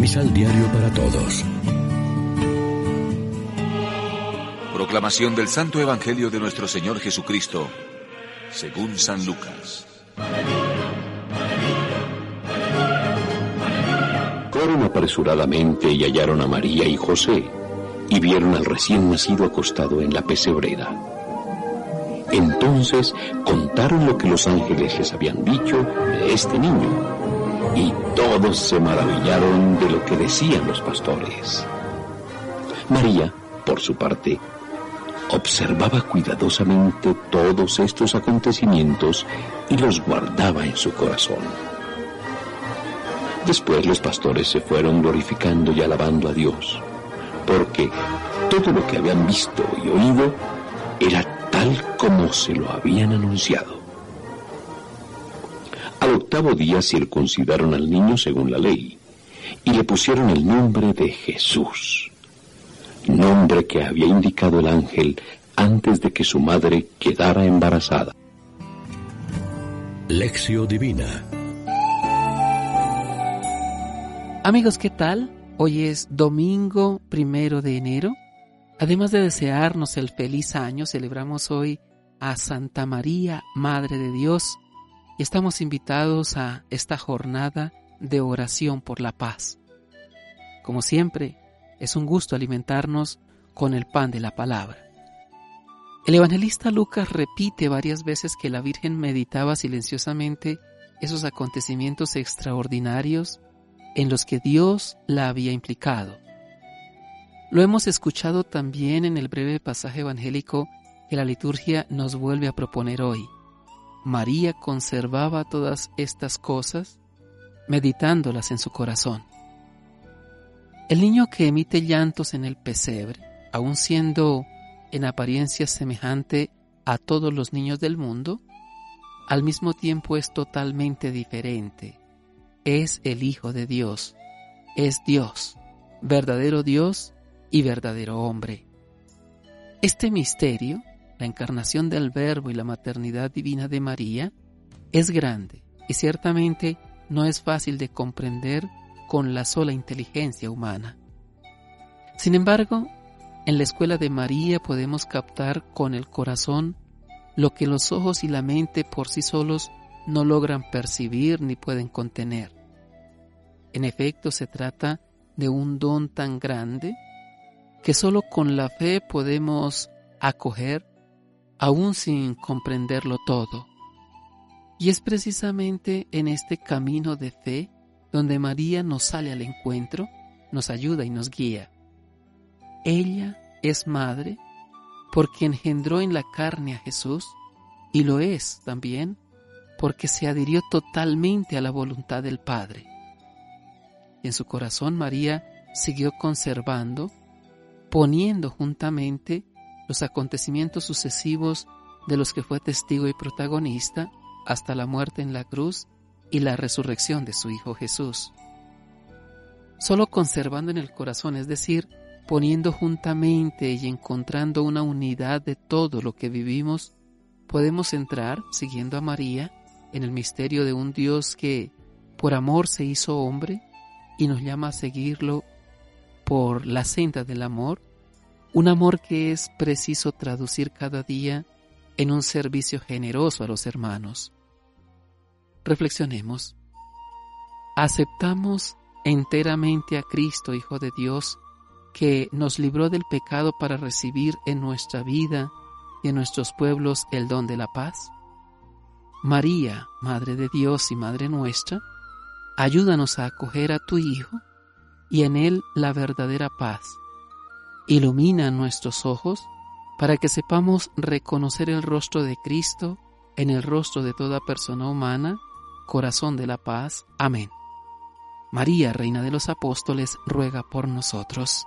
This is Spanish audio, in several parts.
Misal Diario para Todos. Proclamación del Santo Evangelio de nuestro Señor Jesucristo, según San Lucas. Fueron apresuradamente y hallaron a María y José, y vieron al recién nacido acostado en la pesebrera. Entonces contaron lo que los ángeles les habían dicho de este niño, y todos se maravillaron de lo que decían los pastores. María, por su parte, observaba cuidadosamente todos estos acontecimientos y los guardaba en su corazón. Después los pastores se fueron glorificando y alabando a Dios, porque todo lo que habían visto y oído era tal como se lo habían anunciado. Al octavo día circuncidaron al niño según la ley, y le pusieron el nombre de Jesús, nombre que había indicado el ángel antes de que su madre quedara embarazada. Lección Divina. Amigos, ¿qué tal? Hoy es domingo 1 de enero. Además de desearnos el feliz año, celebramos hoy a Santa María, Madre de Dios, y estamos invitados a esta jornada de oración por la paz. Como siempre, es un gusto alimentarnos con el pan de la palabra. El evangelista Lucas repite varias veces que la Virgen meditaba silenciosamente esos acontecimientos extraordinarios en los que Dios la había implicado. Lo hemos escuchado también en el breve pasaje evangélico que la liturgia nos vuelve a proponer hoy. María conservaba todas estas cosas, meditándolas en su corazón. El niño que emite llantos en el pesebre, aun siendo en apariencia semejante a todos los niños del mundo, al mismo tiempo es totalmente diferente. Es el Hijo de Dios, es Dios, verdadero Dios y verdadero hombre. Este misterio, la encarnación del Verbo y la maternidad divina de María, es grande y ciertamente no es fácil de comprender con la sola inteligencia humana. Sin embargo, en la escuela de María podemos captar con el corazón lo que los ojos y la mente por sí solos no logran percibir ni pueden contener. En efecto, se trata de un don tan grande que solo con la fe podemos acoger, aún sin comprenderlo todo. Y es precisamente en este camino de fe donde María nos sale al encuentro, nos ayuda y nos guía. Ella es madre porque engendró en la carne a Jesús y lo es también porque se adhirió totalmente a la voluntad del Padre. Y en su corazón María siguió conservando, poniendo juntamente los acontecimientos sucesivos de los que fue testigo y protagonista hasta la muerte en la cruz y la resurrección de su Hijo Jesús. Solo conservando en el corazón, es decir, poniendo juntamente y encontrando una unidad de todo lo que vivimos, podemos entrar, siguiendo a María, en el misterio de un Dios que por amor se hizo hombre y nos llama a seguirlo por la senda del amor, un amor que es preciso traducir cada día en un servicio generoso a los hermanos. Reflexionemos. ¿Aceptamos enteramente a Cristo, Hijo de Dios, que nos libró del pecado para recibir en nuestra vida y en nuestros pueblos el don de la paz? María, Madre de Dios y Madre nuestra, ayúdanos a acoger a tu Hijo y en Él la verdadera paz. Ilumina nuestros ojos para que sepamos reconocer el rostro de Cristo en el rostro de toda persona humana, corazón de la paz. Amén. María, Reina de los Apóstoles, ruega por nosotros.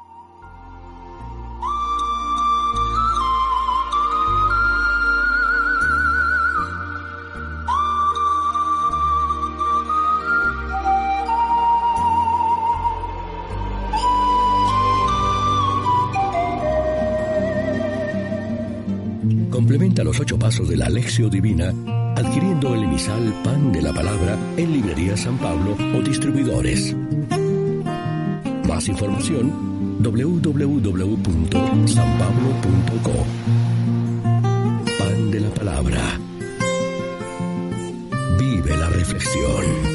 Complementa los 8 pasos de la Lección Divina adquiriendo el emisal Pan de la Palabra en Librería San Pablo o distribuidores. Más información www.sanpablo.co. Pan de la palabra. Vive la reflexión.